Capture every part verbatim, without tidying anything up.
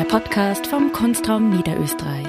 Podcast vom Kunstraum Niederösterreich.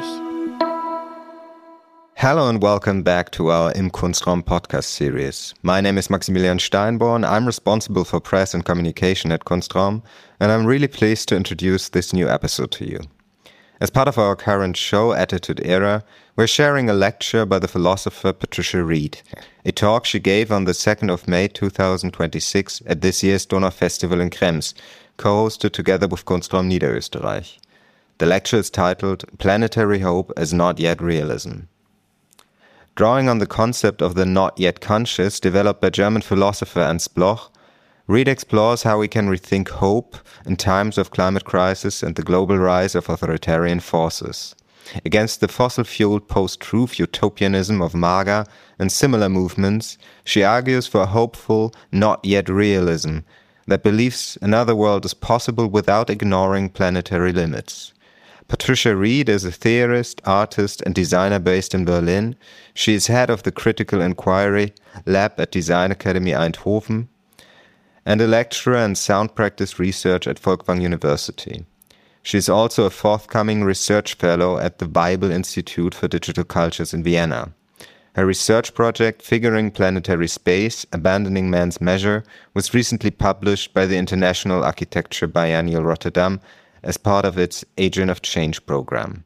Hello and welcome back to our Im Kunstraum podcast series. My name is Maximilian Steinborn. I'm responsible for press and communication at Kunstraum, and I'm really pleased to introduce this new episode to you. As part of our current show, Attitude Era, we're sharing a lecture by the philosopher Patricia Reed, a talk she gave on the second of May two thousand twenty-six at this year's Donau Festival in Krems, co-hosted together with Kunstraum Niederösterreich. The lecture is titled Planetary Hope as Not Yet Realism. Drawing on the concept of the not yet conscious developed by German philosopher Ernst Bloch, Reed explores how we can rethink hope in times of climate crisis and the global rise of authoritarian forces. Against the fossil-fueled post-truth utopianism of MAGA and similar movements, she argues for a hopeful, not yet realism that believes another world is possible without ignoring planetary limits. Patricia Reed is a theorist, artist, and designer based in Berlin. She is head of the Critical Inquiry Lab at Design Academy Eindhoven and a lecturer in sound practice research at Folkwang University. She is also a forthcoming research fellow at the Bible Institute for Digital Cultures in Vienna. Her research project, Figuring Planetary Space, Abandoning Man's Measure, was recently published by the International Architecture Biennial Rotterdam as part of its Agent of Change program.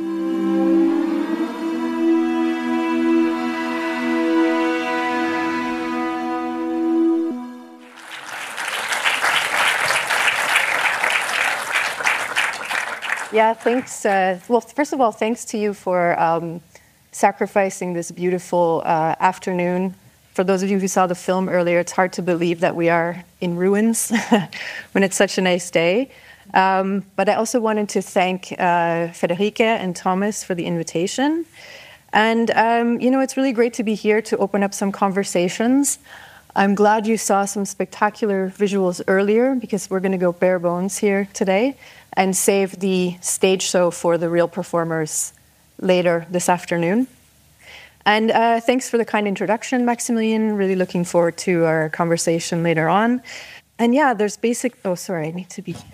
Yeah, thanks. Uh, well, first of all, thanks to you for um, sacrificing this beautiful uh, afternoon. For those of you who saw the film earlier, it's hard to believe that we are in ruins when it's such a nice day. Um, but I also wanted to thank uh, Federica and Thomas for the invitation. And, um, you know, it's really great to be here to open up some conversations. I'm glad you saw some spectacular visuals earlier because we're going to go bare bones here today and save the stage show for the real performers later this afternoon. And uh, thanks for the kind introduction, Maximilian. Really looking forward to our conversation later on. And yeah, there's basic... Oh, sorry, I need to be...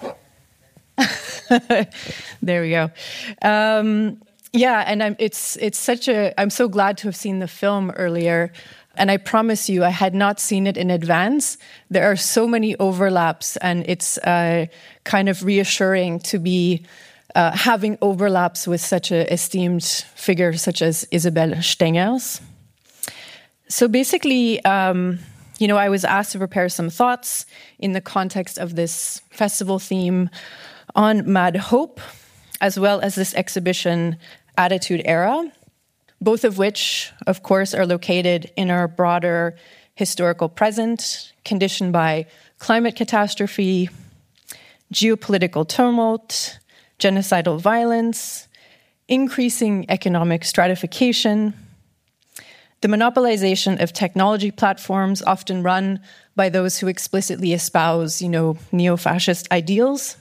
There we go. Um, yeah, and I'm, it's it's such a... I'm so glad to have seen the film earlier. And I promise you, I had not seen it in advance. There are so many overlaps, and it's uh, kind of reassuring to be uh, having overlaps with such an esteemed figure such as Isabel Stengers. So basically, um, you know, I was asked to prepare some thoughts in the context of this festival theme on Mad Hope, as well as this exhibition, Attitude Era, both of which, of course, are located in our broader historical present, conditioned by climate catastrophe, geopolitical tumult, genocidal violence, increasing economic stratification, the monopolization of technology platforms often run by those who explicitly espouse, you know, neo-fascist ideals.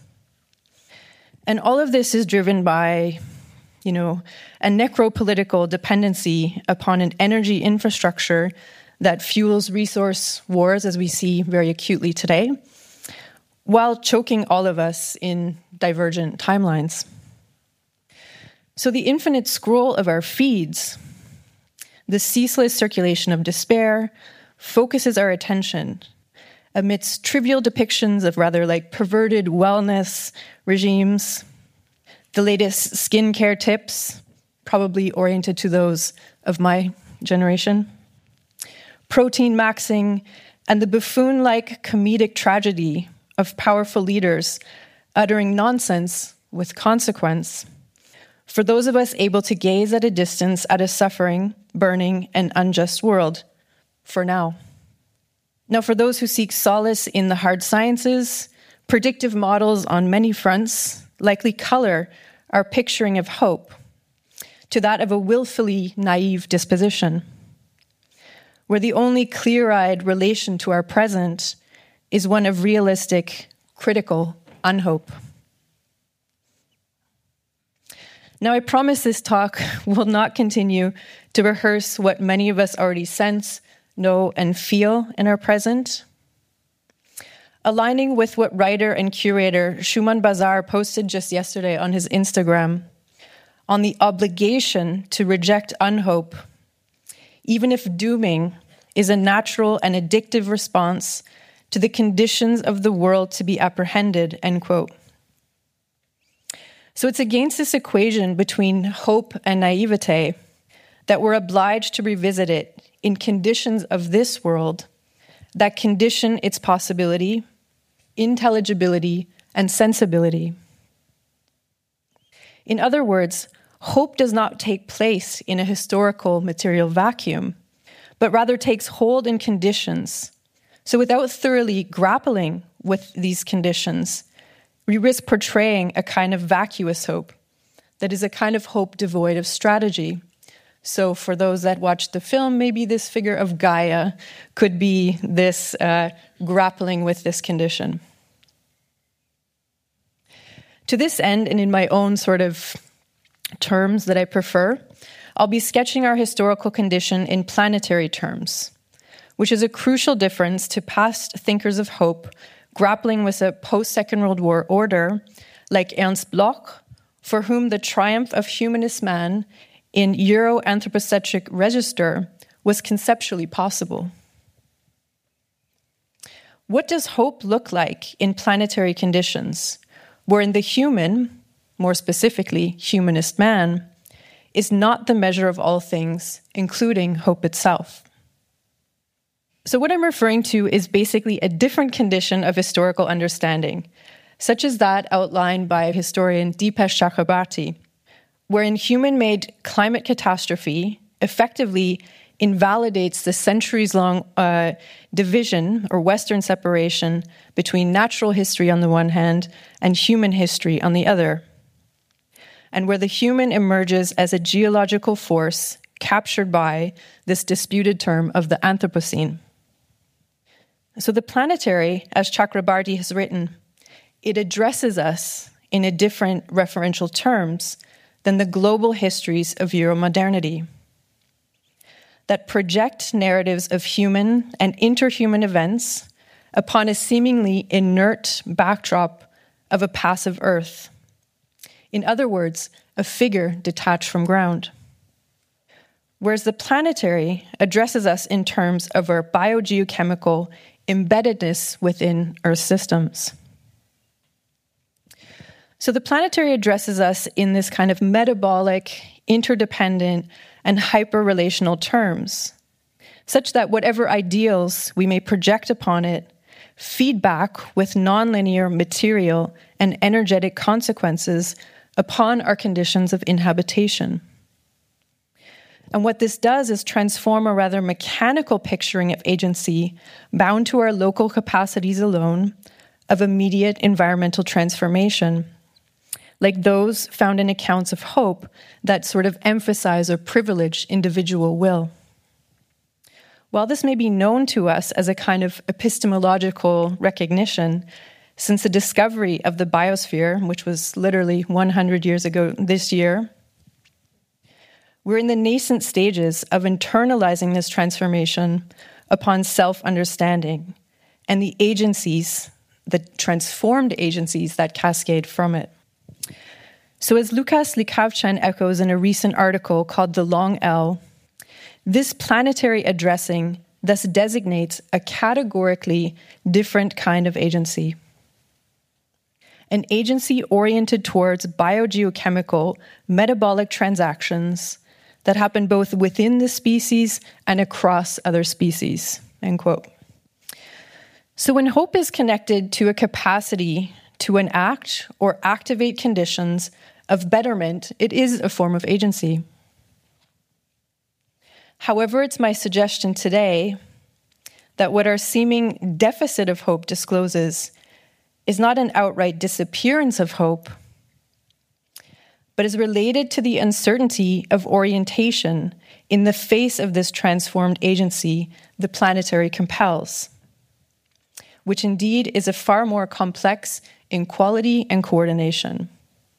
And all of this is driven by, you know, a necropolitical dependency upon an energy infrastructure that fuels resource wars, as we see very acutely today, while choking all of us in divergent timelines. So the infinite scroll of our feeds, the ceaseless circulation of despair, focuses our attention amidst trivial depictions of rather like perverted wellness regimes, the latest skincare tips, probably oriented to those of my generation, protein maxing, and the buffoon-like comedic tragedy of powerful leaders uttering nonsense with consequence. For those of us able to gaze at a distance at a suffering, burning, and unjust world, for now. Now, for those who seek solace in the hard sciences, predictive models on many fronts likely color our picturing of hope to that of a willfully naive disposition, where the only clear-eyed relation to our present is one of realistic, critical unhope. Now, I promise this talk will not continue to rehearse what many of us already sense, know, and feel in our present. aligning with what writer and curator Shuman Bazar posted just yesterday on his Instagram on the obligation to reject unhope, even if dooming is a natural and addictive response to the conditions of the world to be apprehended, end quote. So it's against this equation between hope and naivete that we're obliged to revisit it in conditions of this world that condition its possibility, intelligibility, and sensibility. In other words, hope does not take place in a historical material vacuum, but rather takes hold in conditions. So without thoroughly grappling with these conditions, we risk portraying a kind of vacuous hope that is a kind of hope devoid of strategy. So for those that watched the film, maybe this figure of Gaia could be this uh, grappling with this condition. To this end, and in my own sort of terms that I prefer, I'll be sketching our historical condition in planetary terms, which is a crucial difference to past thinkers of hope grappling with a post-Second World War order like Ernst Bloch, for whom the triumph of humanist man in Euro-anthropocentric register was conceptually possible. What does hope look like in planetary conditions, wherein the human, more specifically humanist man, is not the measure of all things, including hope itself? So what I'm referring to is basically a different condition of historical understanding, such as that outlined by historian Dipesh Chakrabarty, wherein human-made climate catastrophe effectively invalidates the centuries-long uh, division or Western separation between natural history on the one hand and human history on the other, and where the human emerges as a geological force captured by this disputed term of the Anthropocene. So the planetary, as Chakrabarty has written, it addresses us in a different referential terms than the global histories of Euromodernity that project narratives of human and interhuman events upon a seemingly inert backdrop of a passive earth. In other words, a figure detached from ground. Whereas the planetary addresses us in terms of our biogeochemical embeddedness within Earth systems. So the planetary addresses us in this kind of metabolic, interdependent, and hyper-relational terms, such that whatever ideals we may project upon it feed back with nonlinear material and energetic consequences upon our conditions of inhabitation. And what this does is transform a rather mechanical picturing of agency bound to our local capacities alone of immediate environmental transformation, like those found in accounts of hope that sort of emphasize or privilege individual will. While this may be known to us as a kind of epistemological recognition, since the discovery of the biosphere, which was literally one hundred years ago this year, we're in the nascent stages of internalizing this transformation upon self-understanding and the agencies, the transformed agencies that cascade from it. So as Lukas Likavchan echoes in a recent article called The Long L, this planetary addressing thus designates a categorically different kind of agency. An agency oriented towards biogeochemical metabolic transactions that happen both within the species and across other species, end quote. So when hope is connected to a capacity to enact or activate conditions of betterment, it is a form of agency. However, it's my suggestion today that what our seeming deficit of hope discloses is not an outright disappearance of hope, but is related to the uncertainty of orientation in the face of this transformed agency the planetary compels, which indeed is a far more complex in quality and coordination.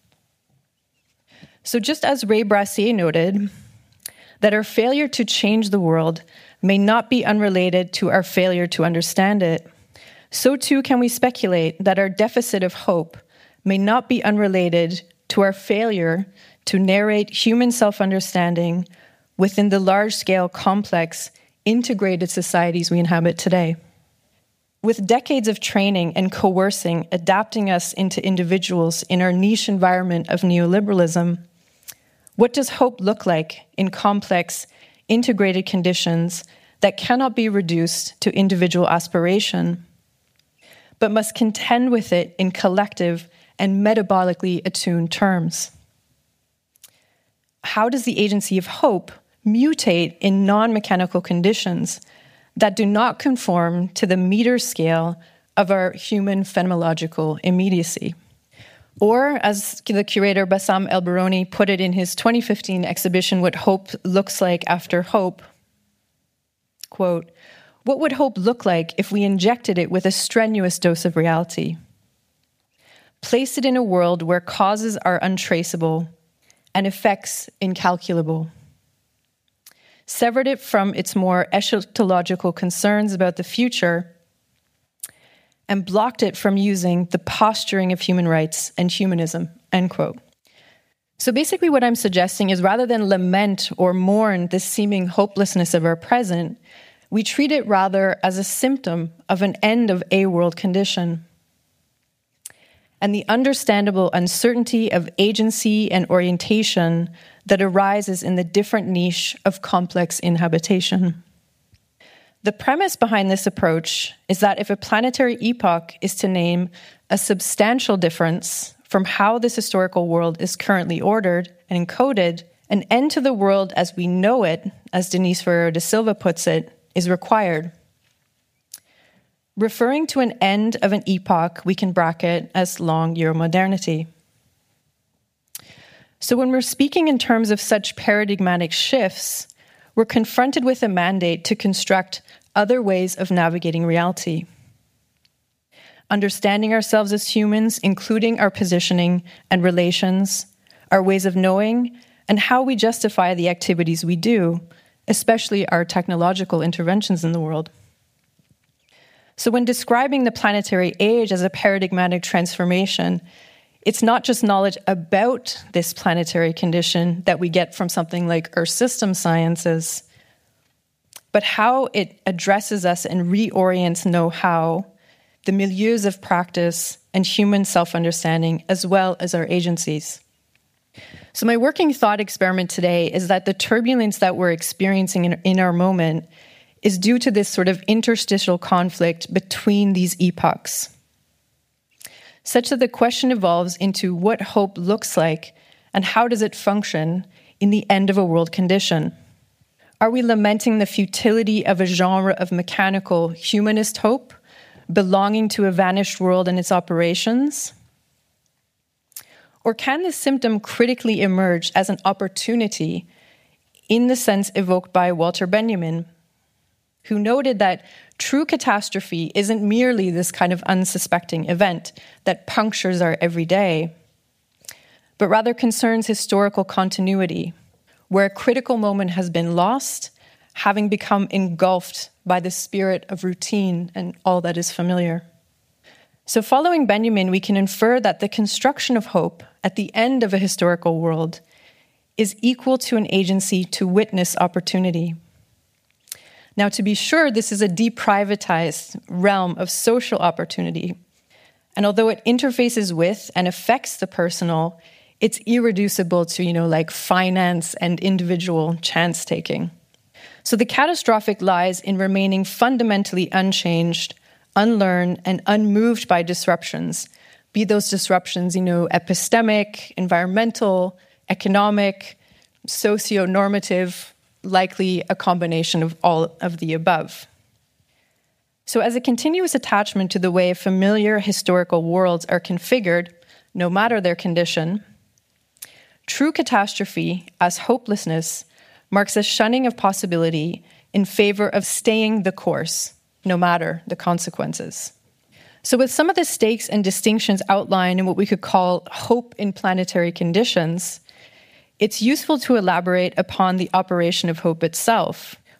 So just as Ray Brassier noted, that our failure to change the world may not be unrelated to our failure to understand it, so too can we speculate that our deficit of hope may not be unrelated to our failure to narrate human self-understanding within the large-scale, complex, integrated societies we inhabit today. With decades of training and coercing, adapting us into individuals in our niche environment of neoliberalism, what does hope look like in complex, integrated conditions that cannot be reduced to individual aspiration, but must contend with it in collective and metabolically attuned terms? How does the agency of hope mutate in non-mechanical conditions that do not conform to the meter scale of our human phenomenological immediacy? Or, as the curator Bassam El-Bironi put it in his twenty fifteen exhibition, What Hope Looks Like After Hope, quote, "What would hope look like if we injected it with a strenuous dose of reality? Place it in a world where causes are untraceable and effects incalculable. Severed it from its more eschatological concerns about the future and blocked it from using the posturing of human rights and humanism," end quote. So basically what I'm suggesting is rather than lament or mourn the seeming hopelessness of our present, we treat it rather as a symptom of an end of a world condition. And the understandable uncertainty of agency and orientation that arises in the different niche of complex inhabitation. The premise behind this approach is that if a planetary epoch is to name a substantial difference from how this historical world is currently ordered and encoded, an end to the world as we know it, as Denise Ferreira da Silva puts it, is required. Referring to an end of an epoch, we can bracket as long Euromodernity. So when we're speaking in terms of such paradigmatic shifts, we're confronted with a mandate to construct other ways of navigating reality. Understanding ourselves as humans, including our positioning and relations, our ways of knowing, and how we justify the activities we do, especially our technological interventions in the world. So when describing the planetary age as a paradigmatic transformation, it's not just knowledge about this planetary condition that we get from something like Earth system sciences, but how it addresses us and reorients know-how, the milieus of practice, and human self-understanding, as well as our agencies. So my working thought experiment today is that the turbulence that we're experiencing in, in our moment is due to this sort of interstitial conflict between these epochs, such that the question evolves into what hope looks like and how does it function in the end of a world condition. Are we lamenting the futility of a genre of mechanical humanist hope belonging to a vanished world and its operations? Or can this symptom critically emerge as an opportunity in the sense evoked by Walter Benjamin, who noted that true catastrophe isn't merely this kind of unsuspecting event that punctures our everyday, but rather concerns historical continuity, where a critical moment has been lost, having become engulfed by the spirit of routine and all that is familiar. So following Benjamin, we can infer that the construction of hope at the end of a historical world is equal to an agency to witness opportunity. Now, to be sure, this is a deprivatized realm of social opportunity. And although it interfaces with and affects the personal, it's irreducible to, you know, like finance and individual chance-taking. So the catastrophic lies in remaining fundamentally unchanged, unlearned, and unmoved by disruptions, be those disruptions, you know, epistemic, environmental, economic, socio-normative, likely a combination of all of the above. So as a continuous attachment to the way familiar historical worlds are configured, no matter their condition, true catastrophe as hopelessness marks a shunning of possibility in favor of staying the course, no matter the consequences. So with some of the stakes and distinctions outlined in what we could call hope in planetary conditions, it's useful to elaborate upon the operation of hope itself,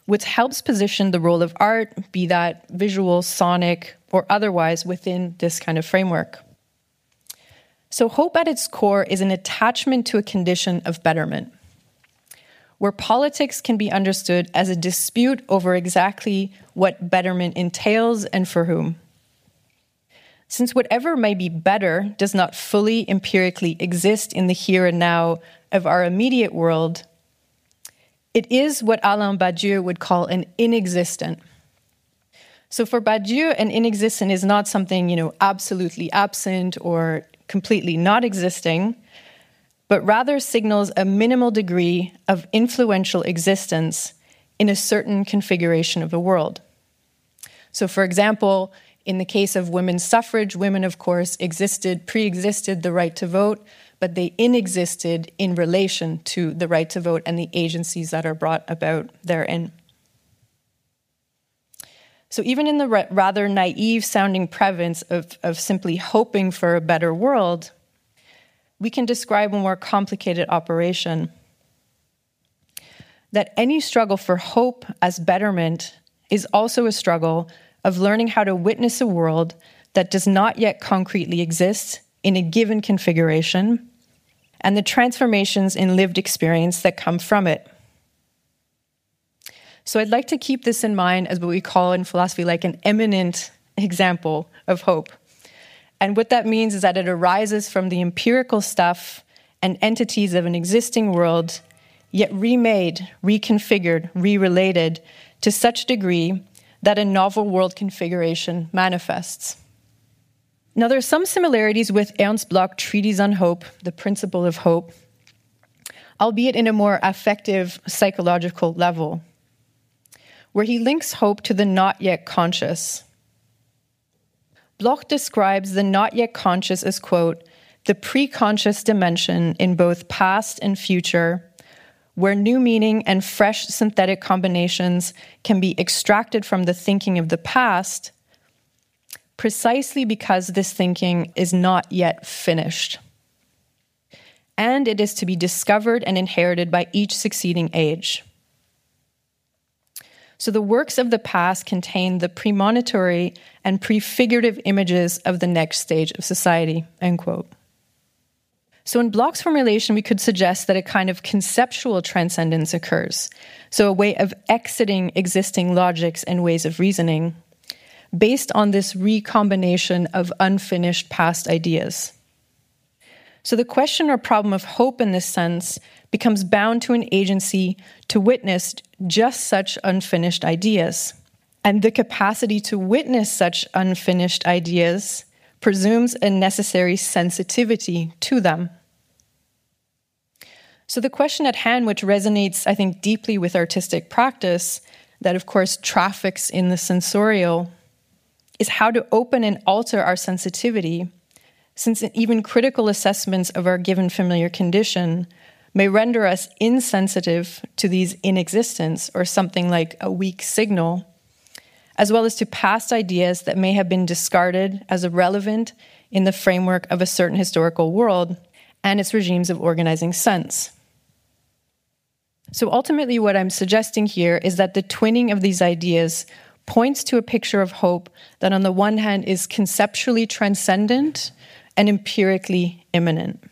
which helps position the role of art, be that visual, sonic, or otherwise, within this kind of framework. So hope at its core is an attachment to a condition of betterment, where politics can be understood as a dispute over exactly what betterment entails and for whom. Since whatever may be better does not fully empirically exist in the here and now of our immediate world, it is what Alain Badiou would call an inexistent. So for Badiou, an inexistent is not something, you know, absolutely absent or completely not existing, but rather signals a minimal degree of influential existence in a certain configuration of the world. So for example, in the case of women's suffrage, women, of course, existed, pre-existed the right to vote, but they inexisted in relation to the right to vote and the agencies that are brought about therein. So even in the rather naive-sounding prevalence of, of simply hoping for a better world, we can describe a more complicated operation. That any struggle for hope as betterment is also a struggle of learning how to witness a world that does not yet concretely exist in a given configuration, and the transformations in lived experience that come from it. So I'd like to keep this in mind as what we call in philosophy like an eminent example of hope. And what that means is that it arises from the empirical stuff and entities of an existing world, yet remade, reconfigured, re-related to such degree that a novel world configuration manifests. Now, there are some similarities with Ernst Bloch's treatise on hope, the principle of hope, albeit in a more affective psychological level, where he links hope to the not yet conscious. Bloch describes the not yet conscious as, quote, the pre-conscious dimension in both past and future, where new meaning and fresh synthetic combinations can be extracted from the thinking of the past, precisely because this thinking is not yet finished. And it is to be discovered and inherited by each succeeding age. So the works of the past contain the premonitory and prefigurative images of the next stage of society, end quote. So in Bloch's formulation, we could suggest that a kind of conceptual transcendence occurs, so a way of exiting existing logics and ways of reasoning, based on this recombination of unfinished past ideas. So the question or problem of hope in this sense becomes bound to an agency to witness just such unfinished ideas. And the capacity to witness such unfinished ideas presumes a necessary sensitivity to them. So the question at hand, which resonates, I think, deeply with artistic practice, that of course traffics in the sensorial, is how to open and alter our sensitivity, since even critical assessments of our given familiar condition may render us insensitive to these inexistence or something like a weak signal, as well as to past ideas that may have been discarded as irrelevant in the framework of a certain historical world and its regimes of organizing sense. So ultimately what I'm suggesting here is that the twinning of these ideas points to a picture of hope that on the one hand is conceptually transcendent and empirically immanent.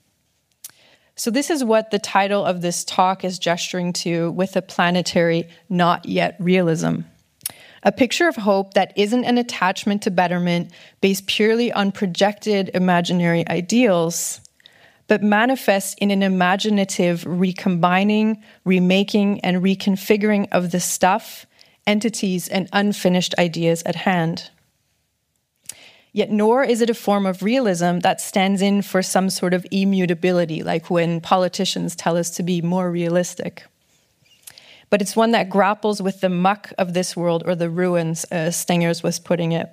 So this is what the title of this talk is gesturing to with a planetary not yet realism. A picture of hope that isn't an attachment to betterment based purely on projected imaginary ideals, but manifests in an imaginative recombining, remaking, and reconfiguring of the stuff, entities, and unfinished ideas at hand. Yet nor is it a form of realism that stands in for some sort of immutability, like when politicians tell us to be more realistic. But it's one that grapples with the muck of this world, or the ruins, as Stengers was putting it.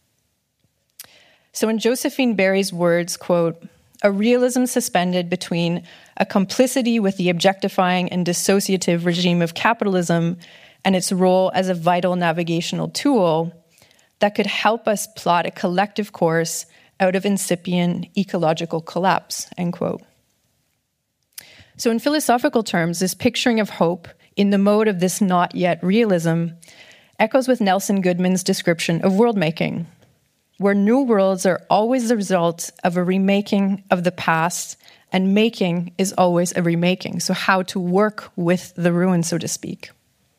So in Josephine Bary's words, quote, a realism suspended between a complicity with the objectifying and dissociative regime of capitalism and its role as a vital navigational tool that could help us plot a collective course out of incipient ecological collapse, end quote. So in philosophical terms, this picturing of hope in the mode of this not yet realism echoes with Nelson Goodman's description of world-making, where new worlds are always the result of a remaking of the past, and making is always a remaking. So how to work with the ruin, so to speak.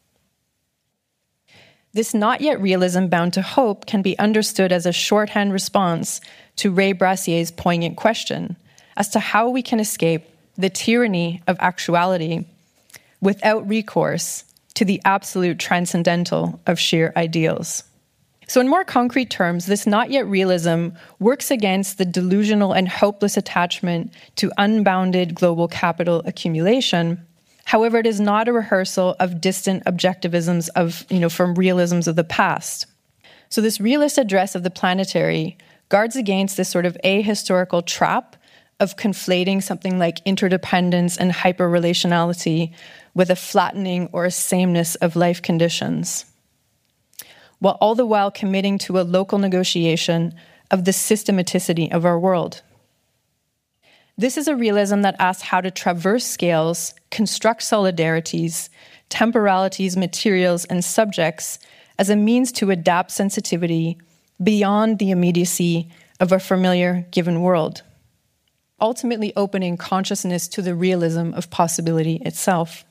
This not yet realism bound to hope can be understood as a shorthand response to Ray Brassier's poignant question as to how we can escape the tyranny of actuality without recourse to the absolute transcendental of sheer ideals. So in more concrete terms, this not yet realism works against the delusional and hopeless attachment to unbounded global capital accumulation. However, it is not a rehearsal of distant objectivisms of, you know, from realisms of the past. So this realist address of the planetary guards against this sort of ahistorical trap of conflating something like interdependence and hyper-relationality with a flattening or a sameness of life conditions, while all the while committing to a local negotiation of the systematicity of our world. This is a realism that asks how to traverse scales, construct solidarities, temporalities, materials, and subjects as a means to adapt sensitivity beyond the immediacy of a familiar given world, ultimately opening consciousness to the realism of possibility itself.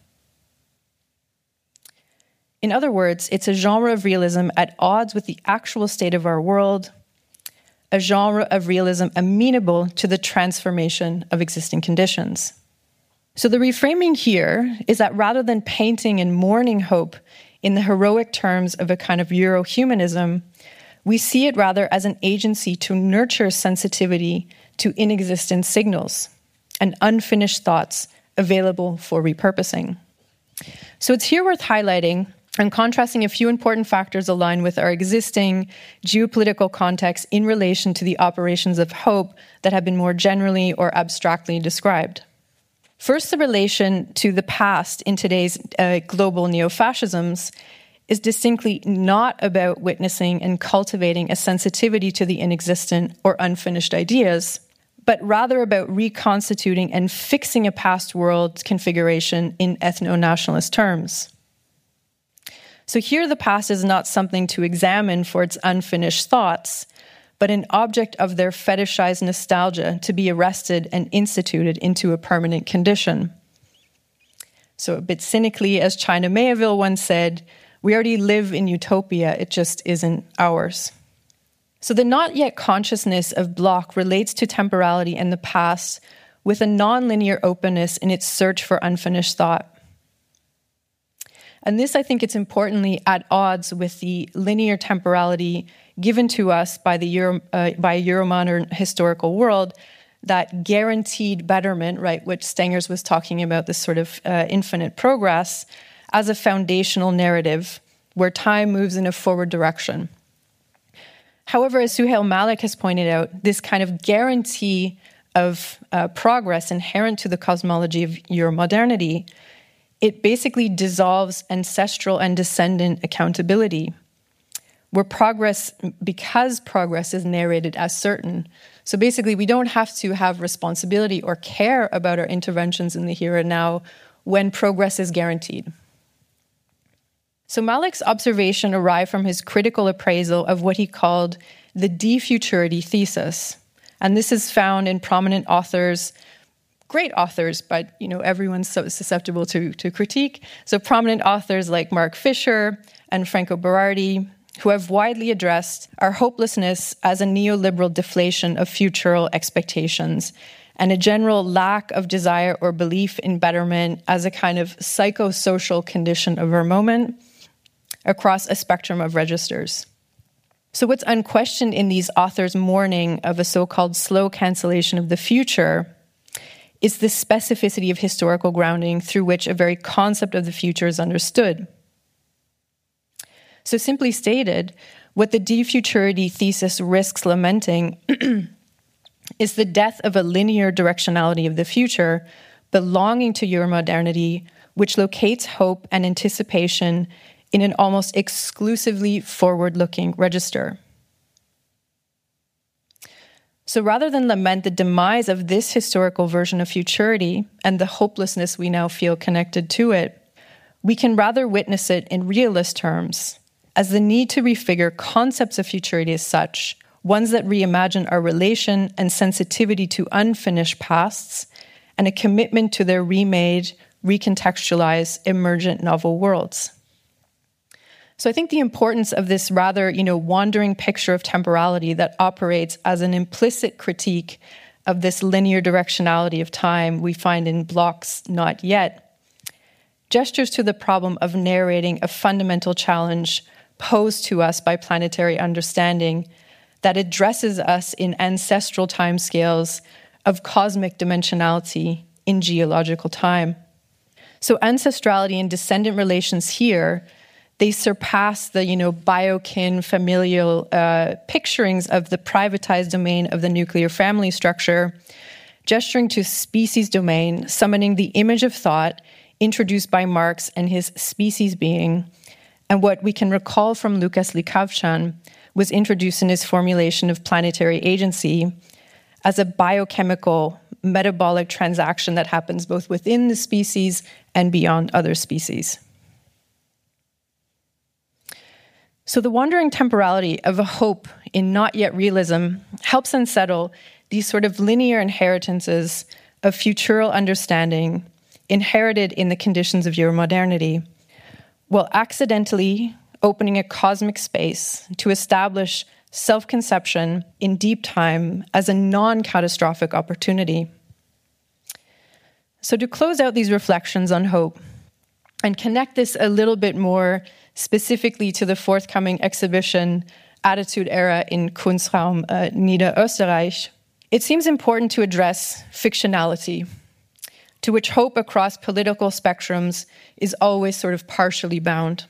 In other words, it's a genre of realism at odds with the actual state of our world, a genre of realism amenable to the transformation of existing conditions. So the reframing here is that rather than painting and mourning hope in the heroic terms of a kind of Euro-humanism, we see it rather as an agency to nurture sensitivity to inexistent signals and unfinished thoughts available for repurposing. So it's here worth highlighting and contrasting a few important factors aligned with our existing geopolitical context in relation to the operations of hope that have been more generally or abstractly described. First, the relation to the past in today's uh, global neo-fascisms is distinctly not about witnessing and cultivating a sensitivity to the inexistent or unfinished ideas, but rather about reconstituting and fixing a past world configuration in ethno-nationalist terms. So here the past is not something to examine for its unfinished thoughts, but an object of their fetishized nostalgia to be arrested and instituted into a permanent condition. So a bit cynically, as China Mayaville once said, we already live in utopia, it just isn't ours. So the not yet consciousness of Bloch relates to temporality and the past with a nonlinear openness in its search for unfinished thought. And this, I think, it's importantly at odds with the linear temporality given to us by the Euro, uh, by a Euromodern historical world, that guaranteed betterment, right, which Stengers was talking about, this sort of uh, infinite progress, as a foundational narrative where time moves in a forward direction. However, as Suhail Malik has pointed out, this kind of guarantee of uh, progress inherent to the cosmology of Euromodernity, it basically dissolves ancestral and descendant accountability, where progress, because progress is narrated as certain. So basically, we don't have to have responsibility or care about our interventions in the here and now when progress is guaranteed. So Malik's observation arrived from his critical appraisal of what he called the defuturity thesis. And this is found in prominent authors, great authors, but you know everyone's so susceptible to, to critique. So prominent authors like Mark Fisher and Franco Berardi, who have widely addressed our hopelessness as a neoliberal deflation of futural expectations and a general lack of desire or belief in betterment as a kind of psychosocial condition of our moment across a spectrum of registers. So what's unquestioned in these authors' mourning of a so-called slow cancellation of the future is the specificity of historical grounding through which a very concept of the future is understood. So simply stated, what the defuturity thesis risks lamenting is the death of a linear directionality of the future belonging to Euromodernity, which locates hope and anticipation in an almost exclusively forward-looking register. So rather than lament the demise of this historical version of futurity and the hopelessness we now feel connected to it, we can rather witness it in realist terms, as the need to refigure concepts of futurity as such, ones that reimagine our relation and sensitivity to unfinished pasts, and a commitment to their remade, recontextualized, emergent novel worlds. So I think the importance of this rather, you know, wandering picture of temporality that operates as an implicit critique of this linear directionality of time we find in Bloch's Not Yet, gestures to the problem of narrating a fundamental challenge posed to us by planetary understanding that addresses us in ancestral timescales of cosmic dimensionality in geological time. So ancestrality and descendant relations here, they surpass the, you know, biokin familial uh, picturings of the privatized domain of the nuclear family structure, gesturing to species domain, summoning the image of thought introduced by Marx and his species being, and what we can recall from Lucas Likavchan was introduced in his formulation of planetary agency as a biochemical metabolic transaction that happens both within the species and beyond other species. So the wandering temporality of a hope in not yet realism helps unsettle these sort of linear inheritances of futural understanding inherited in the conditions of Euromodernity, while accidentally opening a cosmic space to establish self-conception in deep time as a non-catastrophic opportunity. So to close out these reflections on hope and connect this a little bit more specifically to the forthcoming exhibition Attitude Era in Kunstraum uh, Niederösterreich, it seems important to address fictionality, to which hope across political spectrums is always sort of partially bound.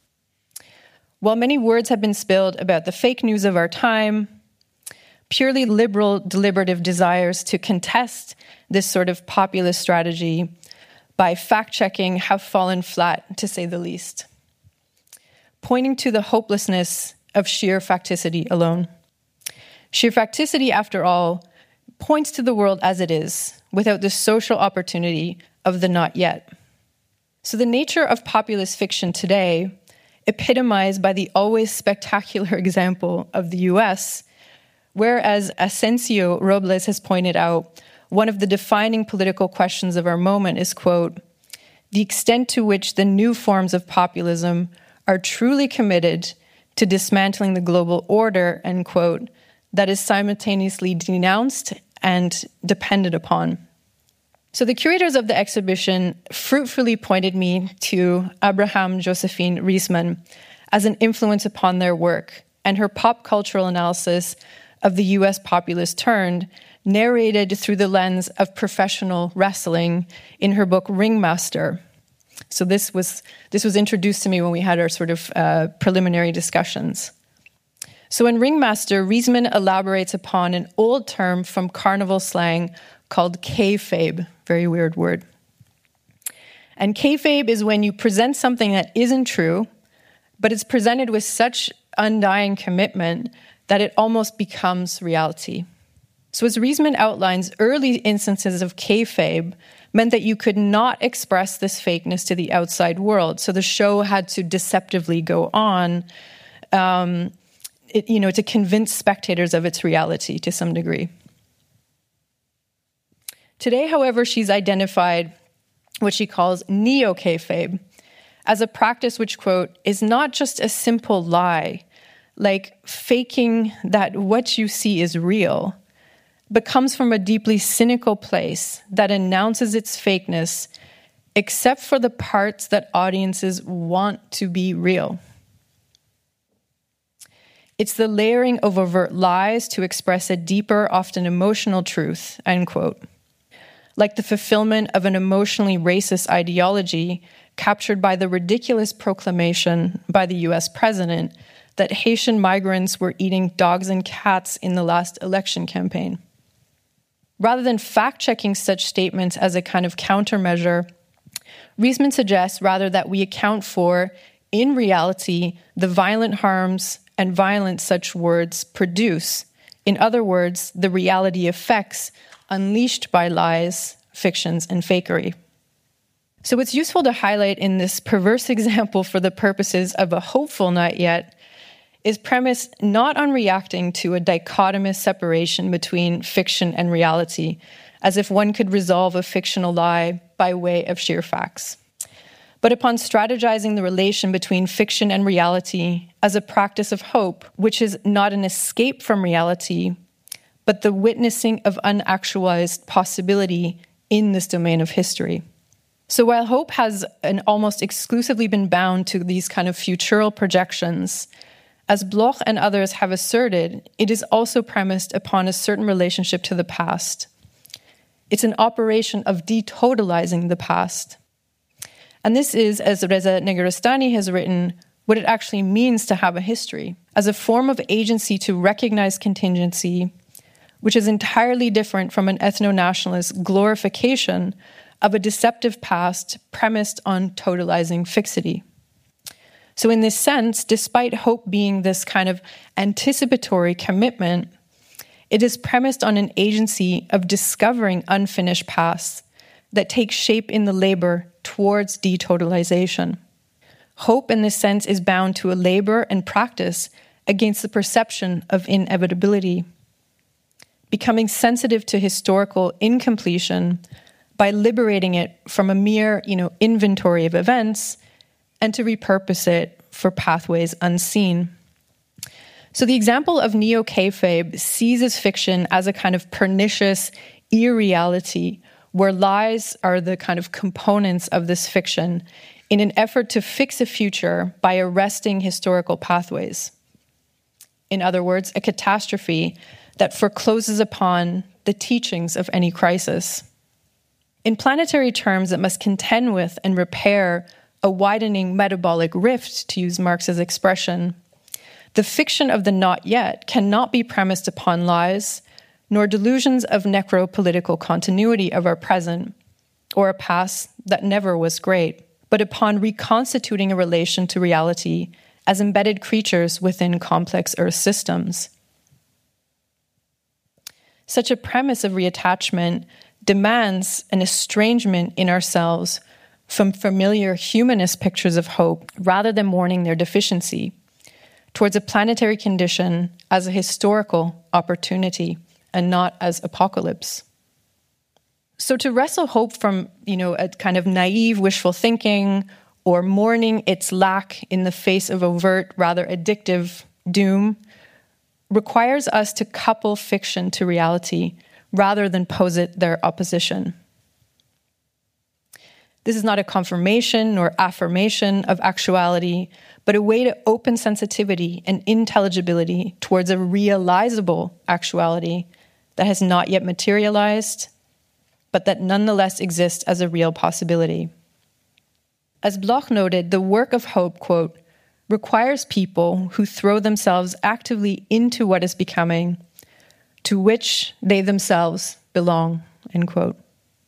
While many words have been spilled about the fake news of our time, purely liberal deliberative desires to contest this sort of populist strategy by fact-checking have fallen flat, to say the least, pointing to the hopelessness of sheer facticity alone. Sheer facticity, after all, points to the world as it is, without the social opportunity of the not yet. So the nature of populist fiction today, epitomized by the always spectacular example of the U S, whereas Asensio Robles has pointed out, one of the defining political questions of our moment is, quote, the extent to which the new forms of populism are truly committed to dismantling the global order, end quote, that is simultaneously denounced and depended upon. So the curators of the exhibition fruitfully pointed me to Abraham Josephine Riesman as an influence upon their work, and her pop cultural analysis of the U S populist turn, narrated through the lens of professional wrestling in her book Ringmaster. So this was this was introduced to me when we had our sort of uh, preliminary discussions. So in Ringmaster, Riesman elaborates upon an old term from carnival slang called kayfabe, very weird word. And kayfabe is when you present something that isn't true, but it's presented with such undying commitment that it almost becomes reality. So as Riesman outlines, early instances of kayfabe meant that you could not express this fakeness to the outside world. So the show had to deceptively go on, um, it, you know, to convince spectators of its reality to some degree. Today, however, she's identified what she calls neo-kayfabe as a practice which, quote, is not just a simple lie, like faking that what you see is real, but comes from a deeply cynical place that announces its fakeness, except for the parts that audiences want to be real. It's the layering of overt lies to express a deeper, often emotional truth, end quote. Like the fulfillment of an emotionally racist ideology captured by the ridiculous proclamation by the U S president that Haitian migrants were eating dogs and cats in the last election campaign. Rather than fact-checking such statements as a kind of countermeasure, Riesman suggests rather that we account for, in reality, the violent harms and violence such words produce. In other words, the reality effects unleashed by lies, fictions, and fakery. So it's useful to highlight in this perverse example for the purposes of a hopeful not yet is premised not on reacting to a dichotomous separation between fiction and reality, as if one could resolve a fictional lie by way of sheer facts, but upon strategizing the relation between fiction and reality as a practice of hope, which is not an escape from reality, but the witnessing of unactualized possibility in this domain of history. So while hope has an almost exclusively been bound to these kind of futural projections, as Bloch and others have asserted, it is also premised upon a certain relationship to the past. It's an operation of detotalizing the past. And this is, as Reza Negarestani has written, what it actually means to have a history, as a form of agency to recognize contingency, which is entirely different from an ethno-nationalist glorification of a deceptive past premised on totalizing fixity. So in this sense, despite hope being this kind of anticipatory commitment, it is premised on an agency of discovering unfinished pasts that take shape in the labor towards detotalization. Hope in this sense is bound to a labor and practice against the perception of inevitability, becoming sensitive to historical incompletion by liberating it from a mere, you know, inventory of events and to repurpose it for pathways unseen. So the example of neo-kayfabe seizes fiction as a kind of pernicious irreality where lies are the kind of components of this fiction in an effort to fix a future by arresting historical pathways. In other words, a catastrophe that forecloses upon the teachings of any crisis. In planetary terms, it must contend with and repair a widening metabolic rift, to use Marx's expression. The fiction of the not yet cannot be premised upon lies, nor delusions of necropolitical continuity of our present, or a past that never was great, but upon reconstituting a relation to reality as embedded creatures within complex Earth systems. Such a premise of reattachment demands an estrangement in ourselves from familiar humanist pictures of hope rather than mourning their deficiency, towards a planetary condition as a historical opportunity and not as apocalypse. So to wrestle hope from, you know, a kind of naive wishful thinking or mourning its lack in the face of overt, rather addictive doom requires us to couple fiction to reality rather than posit their opposition. This is not a confirmation nor affirmation of actuality, but a way to open sensitivity and intelligibility towards a realizable actuality that has not yet materialized, but that nonetheless exists as a real possibility. As Bloch noted, the work of hope, quote, requires people who throw themselves actively into what is becoming, to which they themselves belong, end quote.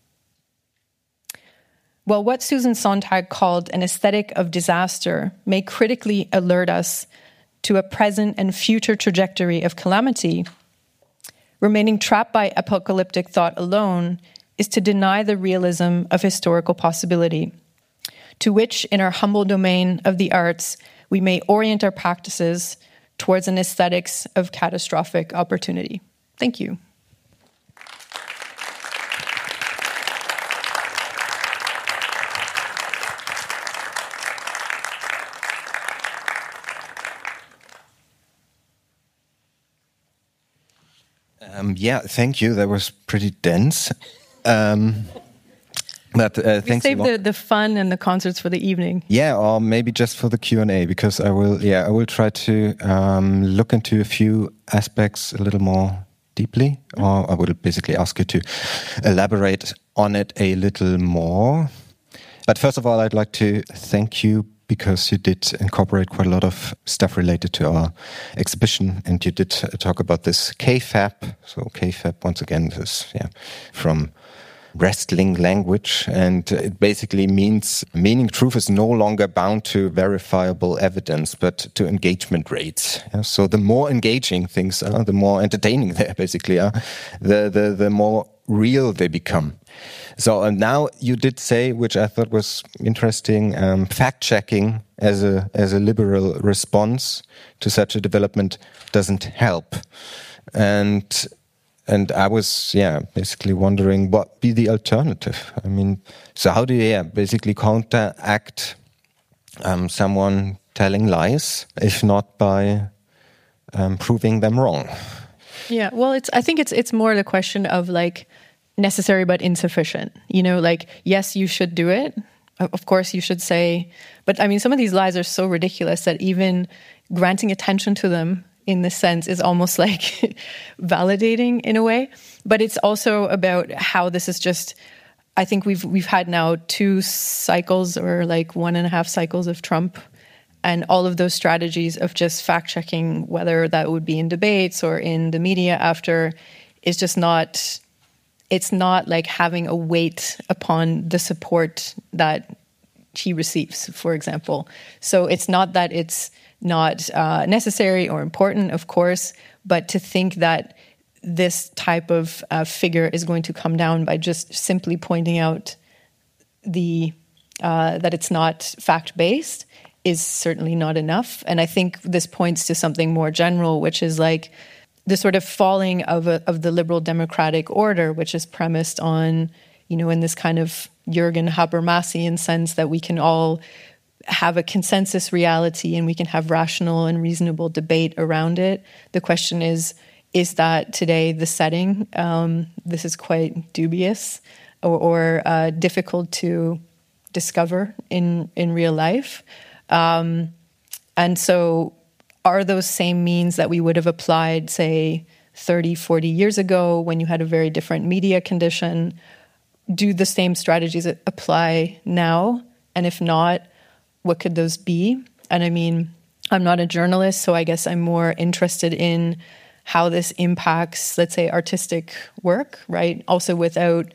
Well, what Susan Sontag called an aesthetic of disaster may critically alert us to a present and future trajectory of calamity, remaining trapped by apocalyptic thought alone is to deny the realism of historical possibility, to which, in our humble domain of the arts, we may orient our practices towards an aesthetics of catastrophic opportunity. Thank you. Um, yeah, thank you. That was pretty dense. Um, but uh, we thanks save a lot. the, the fun and the concerts for the evening. Yeah, or maybe just for the Q and A, because I will. Yeah, I will try to um, look into a few aspects a little more deeply, or I will basically ask you to elaborate on it a little more. But first of all, I'd like to thank you, because you did incorporate quite a lot of stuff related to our exhibition, and you did talk about this kayfabe. So kayfabe, once again, is yeah, from wrestling language, and it basically means meaning truth is no longer bound to verifiable evidence, but to engagement rates. Yeah, so the more engaging things are, the more entertaining they basically are, the, the, the more real they become. So and now you did say, which I thought was interesting, um, fact-checking as a as a liberal response to such a development doesn't help. And and I was yeah basically wondering what be the alternative. I mean, so how do you yeah, basically counteract um, someone telling lies, if not by um, proving them wrong? Yeah, well, it's. I think it's it's more the question of like necessary but insufficient. You know, like yes, you should do it. Of course, you should say, but I mean, some of these lies are so ridiculous that even granting attention to them in this sense is almost like validating in a way. But it's also about how this is just. I think we've we've had now two cycles or like one and a half cycles of Trump. And all of those strategies of just fact-checking, whether that would be in debates or in the media after, is just not, it's not like having a weight upon the support that he receives, for example. So it's not that it's not uh, necessary or important, of course, but to think that this type of uh, figure is going to come down by just simply pointing out the uh, that it's not fact-based is certainly not enough. And I think this points to something more general, which is like the sort of falling of a, of the liberal democratic order, which is premised on, you know, in this kind of Jürgen Habermasian sense that we can all have a consensus reality and we can have rational and reasonable debate around it. The question is, is that today the setting? Um, this is quite dubious or, or uh, difficult to discover in, in real life. Um, and so are those same means that we would have applied, say, thirty, forty years ago when you had a very different media condition, do the same strategies apply now? And if not, what could those be? And I mean, I'm not a journalist, so I guess I'm more interested in how this impacts, let's say, artistic work, right? Also without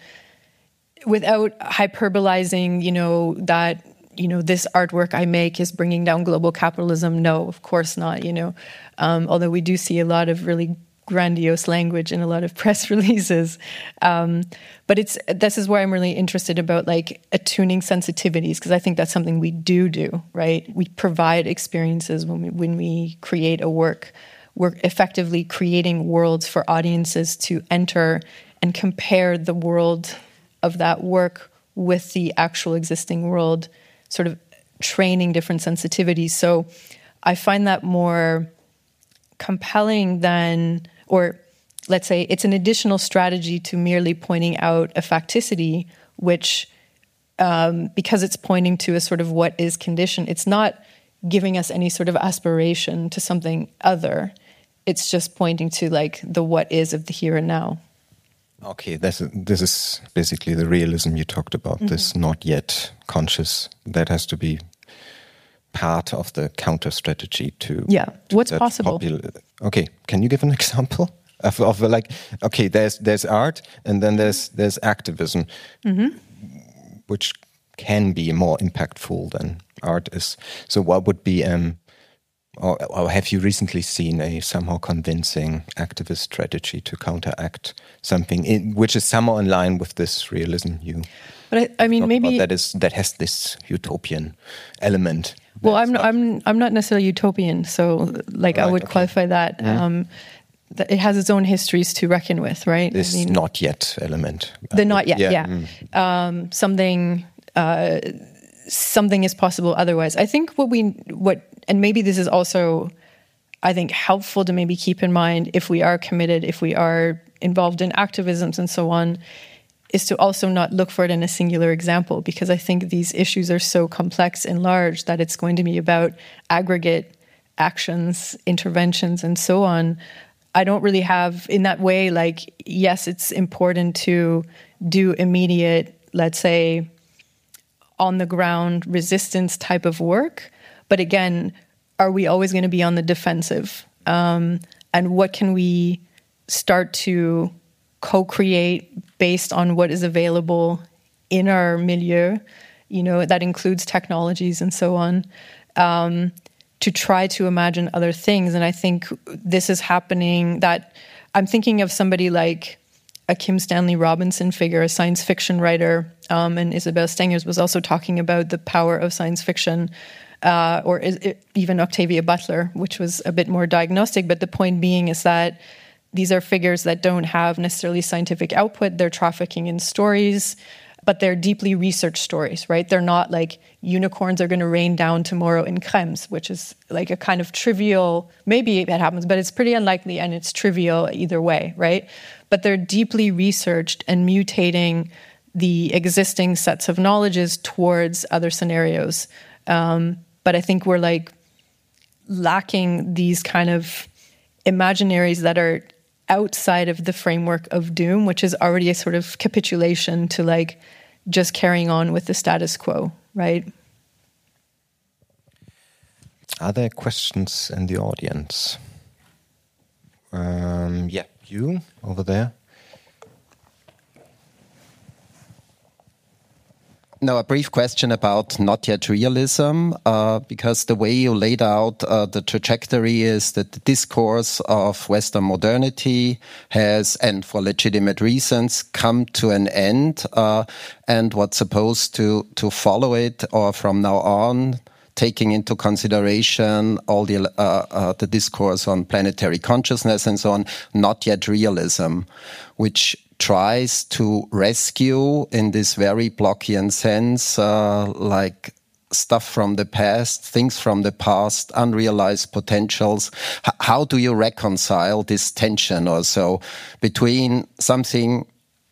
without hyperbolizing, you know, that you know, this artwork I make is bringing down global capitalism. No, of course not, you know. Um, although we do see a lot of really grandiose language in a lot of press releases. Um, but it's this is where I'm really interested about like attuning sensitivities, because I think that's something we do do, right? We provide experiences when we, when we create a work. We're effectively creating worlds for audiences to enter and compare the world of that work with the actual existing world, sort of training different sensitivities. So I find that more compelling than, or let's say it's an additional strategy to merely pointing out a facticity, which, um, because it's pointing to a sort of what is condition, it's not giving us any sort of aspiration to something other. It's just pointing to like the what is of the here and now. Okay, this is, this is basically the realism you talked about, mm-hmm. This not yet conscious. That has to be part of the counter strategy to... Yeah, to what's possible? Popul- okay, can you give an example of, of like, okay, there's there's art and then there's there's activism, mm-hmm. which can be more impactful than art is. So what would be... Um, Or, or have you recently seen a somehow convincing activist strategy to counteract something in, which is somehow in line with this realism you? But I, I mean, maybe that is that has this utopian element. Well, I'm not, I'm I'm not necessarily utopian, so like right, I would okay. qualify that. Mm. Um, that it has its own histories to reckon with, right? This I mean, not yet element. The not yet, yeah. yeah. Mm. Um, something. Uh, something is possible otherwise. I think what we what. And maybe this is also, I think, helpful to maybe keep in mind if we are committed, if we are involved in activisms and so on, is to also not look for it in a singular example, because I think these issues are so complex and large that it's going to be about aggregate actions, interventions, and so on. I don't really have, in that way, like, yes, it's important to do immediate, let's say, on-the-ground resistance type of work. But again, are we always going to be on the defensive? Um, and what can we start to co-create based on what is available in our milieu? You know, that includes technologies and so on, um, to try to imagine other things. And I think this is happening, that I'm thinking of somebody like a Kim Stanley Robinson figure, a science fiction writer, um, and Isabel Stengers was also talking about the power of science fiction, uh, or is it, even Octavia Butler, which was a bit more diagnostic. But the point being is that these are figures that don't have necessarily scientific output. They're trafficking in stories, but they're deeply researched stories, right? They're not like unicorns are going to rain down tomorrow in Krems, which is like a kind of trivial, maybe it happens, but it's pretty unlikely and it's trivial either way, right? But they're deeply researched and mutating the existing sets of knowledges towards other scenarios. Um, but I think we're like lacking these kind of imaginaries that are outside of the framework of doom, which is already a sort of capitulation to like just carrying on with the status quo, right? Are there questions in the audience? Um, yeah, you over there. Now, a brief question about not yet realism, uh, because the way you laid out uh, the trajectory is that the discourse of Western modernity has, and for legitimate reasons, come to an end, uh, and what's supposed to, to follow it, or from now on, taking into consideration all the uh, uh, the discourse on planetary consciousness and so on, not yet realism, which tries to rescue, in this very Blockian sense, uh, like stuff from the past, things from the past, unrealized potentials. H- how do you reconcile this tension or so between something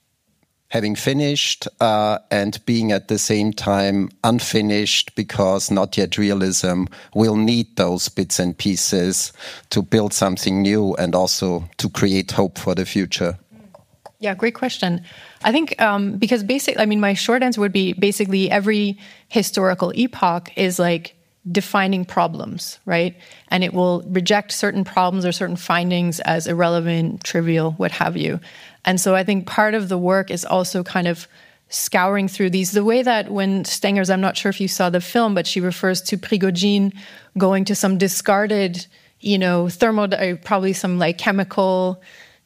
having finished uh, and being at the same time unfinished, because not yet realism will need those bits and pieces to build something new and also to create hope for the future? Yeah, great question. I think um, because basic, I mean, my short answer would be basically every historical epoch is like defining problems, right? And it will reject certain problems or certain findings as irrelevant, trivial, what have you. And so I think part of the work is also kind of scouring through these. The way that when Stengers, I'm not sure if you saw the film, but she refers to Prigogine going to some discarded, you know, thermo, probably some like chemical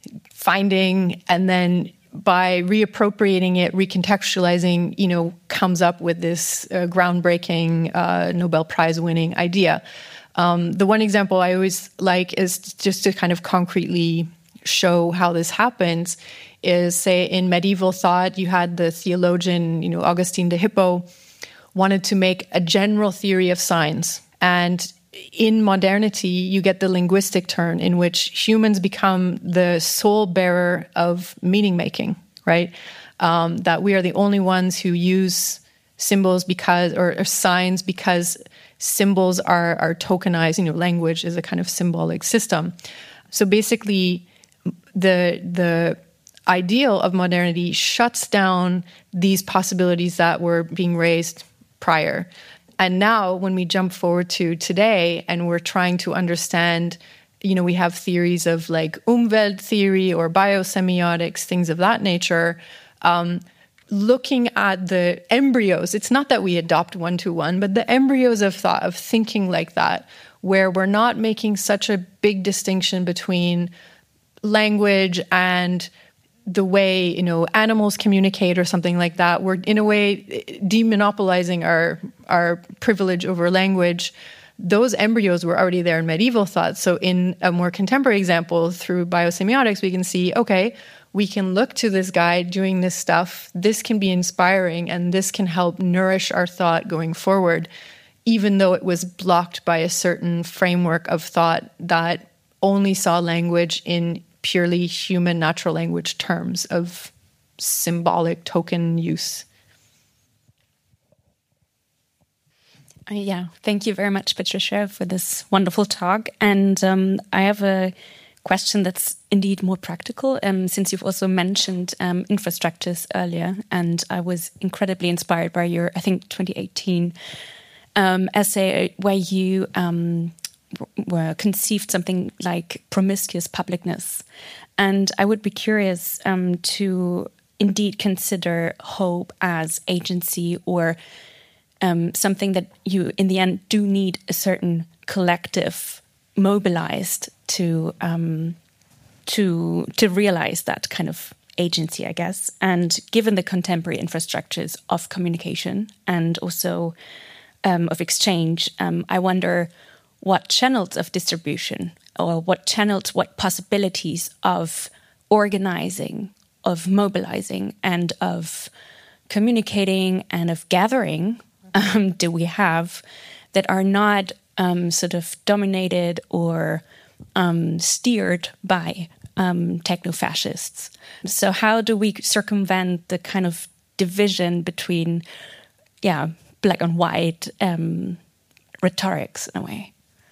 finding, and then by reappropriating it, recontextualizing, you know, comes up with this uh, groundbreaking uh, Nobel Prize winning idea. Um, the one example I always like is just to kind of concretely show how this happens is, say, in medieval thought, you had the theologian, you know, Augustine de Hippo wanted to make a general theory of signs. And in modernity, you get the linguistic turn in which humans become the sole bearer of meaning making, right? Um, that we are the only ones who use symbols because, or, or signs because symbols are, are tokenized. You know, language is a kind of symbolic system. So basically, the the ideal of modernity shuts down these possibilities that were being raised prior. And now when we jump forward to today and we're trying to understand, you know, we have theories of like Umwelt theory or biosemiotics, things of that nature, um, looking at the embryos. It's not that we adopt one-to-one, but the embryos of thought, of thinking like that, where we're not making such a big distinction between language and the way, you know, animals communicate or something like that. We're in a way demonopolizing our our privilege over language. Those embryos were already there in medieval thought. So in a more contemporary example, through biosemiotics, we can see, okay, we can look to this guy doing this stuff. This can be inspiring, and this can help nourish our thought going forward, even though it was blocked by a certain framework of thought that only saw language in purely human natural language terms of symbolic token use. Uh, yeah, thank you very much, Patricia, for this wonderful talk. And um, I have a question that's indeed more practical, um, since you've also mentioned um, infrastructures earlier. And I was incredibly inspired by your, I think, twenty eighteen um, essay where you um, were conceived something like promiscuous publicness. And I would be curious um, to indeed consider hope as agency, or um, something that you, in the end, do need a certain collective mobilized to um, to to realize that kind of agency, I guess. And given the contemporary infrastructures of communication and also um, of exchange, um, I wonder what channels of distribution or what channels, what possibilities of organizing, of mobilizing, and of communicating and of gathering um, do we have that are not um, sort of dominated or um, steered by um, techno-fascists. So how do we circumvent the kind of division between, yeah, black and white um, rhetorics in a way?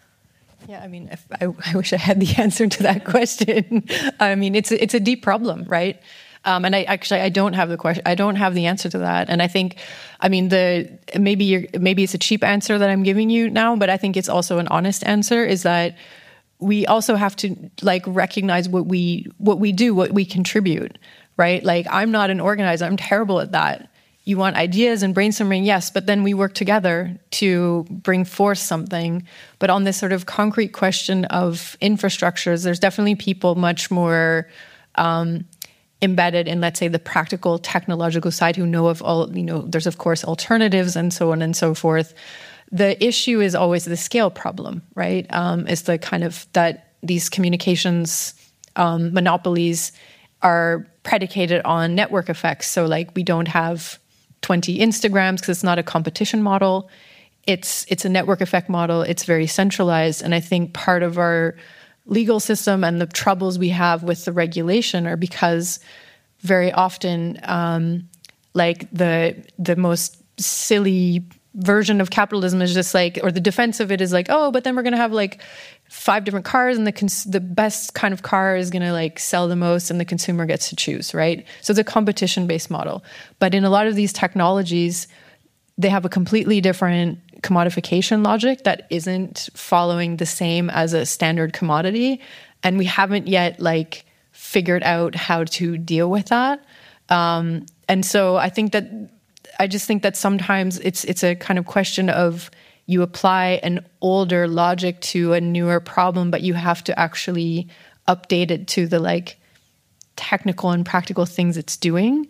Yeah, I mean, if I, I wish I had the answer to that question. I mean, it's a, it's a deep problem, right? Um, and I actually I don't have the question. I don't have the answer to that. And I think, I mean, the maybe you're, maybe it's a cheap answer that I'm giving you now, but I think it's also an honest answer. Is that we also have to like recognize what we what we do, what we contribute, right? Like I'm not an organizer. I'm terrible at that. You want ideas and brainstorming, yes, but then we work together to bring forth something. But on this sort of concrete question of infrastructures, there's definitely people much more um, embedded in, let's say, the practical technological side who know of all, you know, there's of course alternatives and so on and so forth. The issue is always the scale problem, right? Um, it's the kind of that these communications um, monopolies are predicated on network effects. So like we don't have twenty Instagrams because it's not a competition model. It's it's a network effect model. It's very centralized. And I think part of our legal system and the troubles we have with the regulation are because very often um, like the the most silly version of capitalism is just like, or the defense of it is like, oh, but then we're going to have like five different cars and the cons- the best kind of car is going to like sell the most and the consumer gets to choose, right? So it's a competition-based model. But in a lot of these technologies, they have a completely different commodification logic that isn't following the same as a standard commodity. And we haven't yet like figured out how to deal with that. Um, and so I think that I just think that sometimes it's it's a kind of question of you apply an older logic to a newer problem, but you have to actually update it to the like technical and practical things it's doing.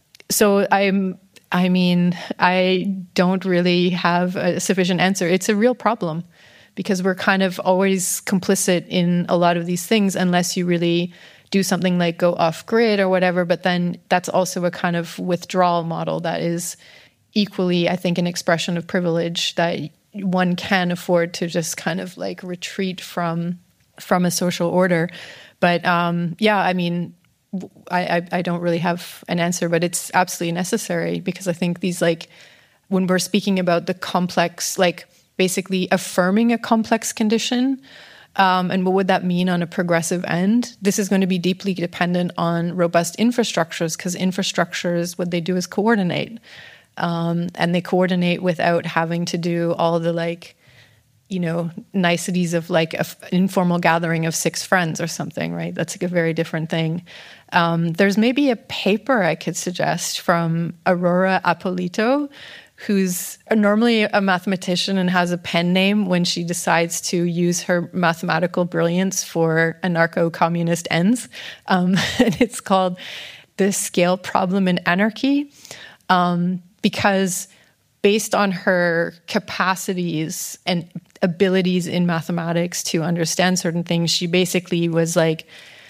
So I'm, I mean, I don't really have a sufficient answer. It's a real problem because we're kind of always complicit in a lot of these things unless you really do something like go off grid or whatever. But then that's also a kind of withdrawal model that is equally, I think, an expression of privilege that one can afford to just kind of like retreat from from a social order. But um, yeah, I mean, I, I, I don't really have an answer, but it's absolutely necessary because I think these like, when we're speaking about the complex, like basically affirming a complex condition, um, and what would that mean on a progressive end? This is going to be deeply dependent on robust infrastructures because infrastructures, what they do is coordinate. Um, and they coordinate without having to do all the like, you know, niceties of like an informal gathering of six friends or something, right? That's like a very different thing. Um, there's maybe a paper I could suggest from Aurora Apolito, who's normally a mathematician and has a pen name when she decides to use her mathematical brilliance for anarcho-communist ends. Um, and it's called The Scale Problem in Anarchy. Um, because based on her capacities and abilities in mathematics to understand certain things, she basically was like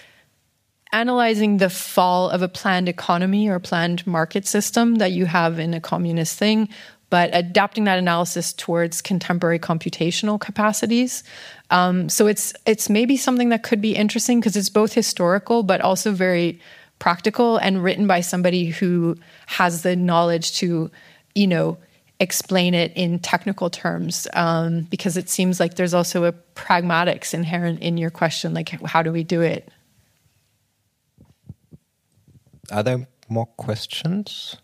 analyzing the fall of a planned economy or planned market system that you have in a communist thing, but adapting that analysis towards contemporary computational capacities. Um, so it's it's maybe something that could be interesting because it's both historical but also very practical and written by somebody who has the knowledge to, you know, explain it in technical terms, um, because it seems like there's also a pragmatics inherent in your question, like how do we do it? Are there more questions?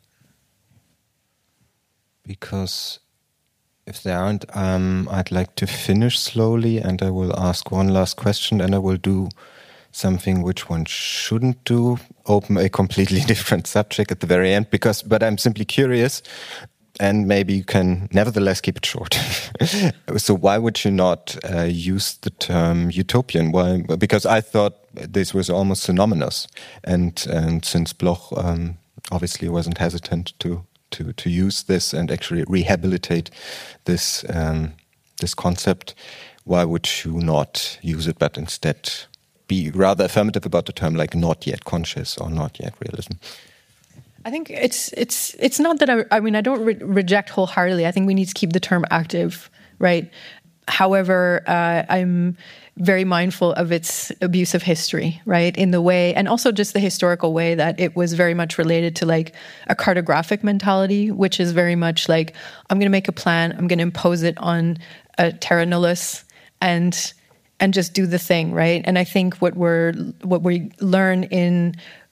Because if there aren't, um, I'd like to finish slowly and I will ask one last question and I will do something which one shouldn't do, open a completely different subject at the very end, because, but I'm simply curious. and maybe you can nevertheless keep it short. So why would you not uh, use the term utopian? Why? Because I thought this was almost synonymous, and and since Bloch um, obviously wasn't hesitant to to to use this and actually rehabilitate this um, this concept, why would you not use it, but instead be rather affirmative about the term, like not yet conscious or not yet realism? I think it's it's it's not that I, I mean I don't re- reject wholeheartedly. I think we need to keep the term active, right? However, uh, I'm very mindful of its abusive history, right? In the way, and also just the historical way that it was very much related to like a cartographic mentality, which is very much like, I'm going to make a plan, I'm going to impose it on a terra nullius, and and just do the thing, right? And I think what we're what we learn in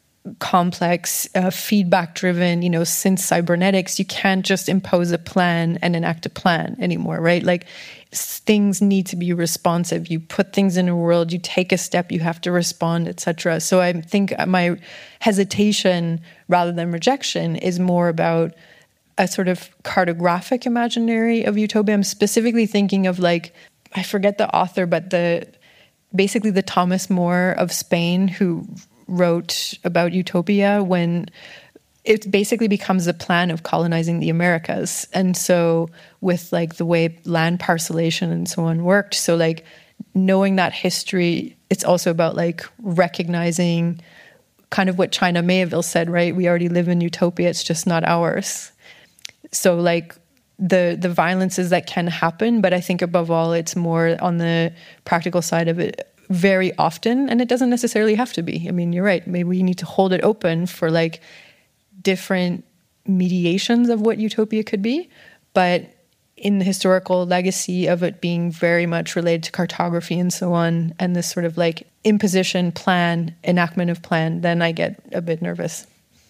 complex, uh, feedback-driven, you know, since cybernetics, you can't just impose a plan and enact a plan anymore, right? Like, things need to be responsive. You put things in a world, you take a step, you have to respond, et cetera. So I think my hesitation, rather than rejection, is more about a sort of cartographic imaginary of utopia. I'm specifically thinking of, like, I forget the author, but the basically the Thomas More of Spain, who wrote about utopia when it basically becomes a plan of colonizing the Americas. And so with like the way land parcelation and so on worked, so like knowing that history, it's also about like recognizing kind of what China Mayaville said, right? We already live in utopia, it's just not ours. So like the the violences that can happen, but I think above all, it's more on the practical side of it very often, and it doesn't necessarily have to be. I mean, you're right. Maybe we need to hold it open for like different mediations of what utopia could be, but in the historical legacy of it being very much related to cartography and so on, and this sort of like imposition, plan, enactment of plan, then I get a bit nervous.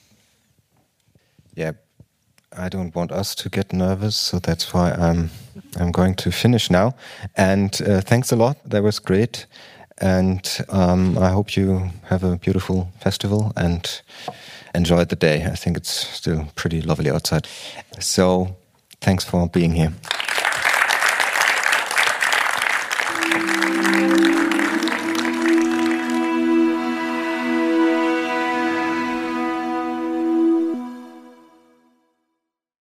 Yeah, I don't want us to get nervous, so that's why I'm I'm going to finish now. And uh, thanks a lot. That was great. And um, I hope you have a beautiful festival and enjoy the day. I think it's still pretty lovely outside. So thanks for being here.